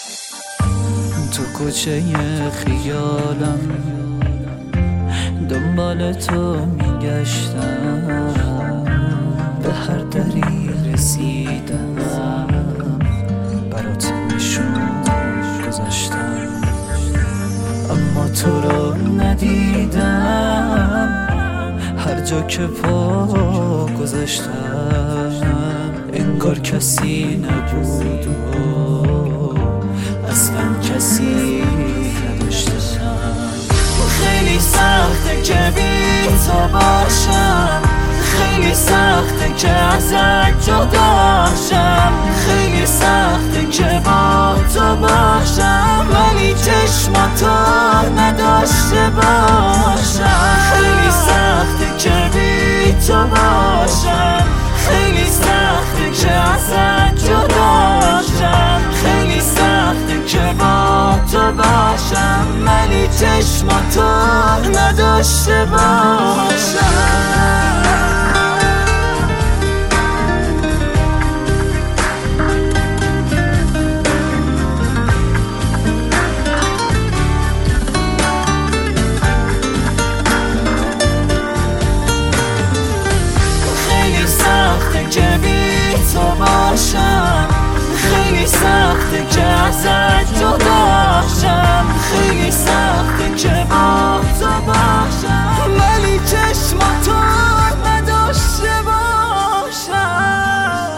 تو کوچه خیالم دنبال تو میگشتم، به هر دری رسیدم برات نشون گذاشتم، اما تو رو ندیدم. هر جا که پا گذاشتم انگار کسی نبود و اصلا کسی نداشتم. خیلی سخته که بی تو باشم، خیلی سخته که ازت جدا شم، خیلی سخته که با تو باشم ولی چشماتو نداشته باشم. خیلی سخته که بی تو باشم، خیلی سخته که ازت جدا شم، خیلی سخته که با تو باشم ولی چشماتو نداشته باشم. که بی تو باشم، خیلی سخته که ازت جدا شم، خیلی سخته که با تو باشم ولی چشماتو نداشته باشم.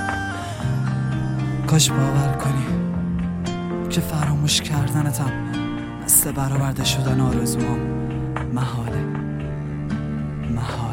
کاش باور کنی که فراموش کردنتم مثل برآورده شدن آرزوام محاله.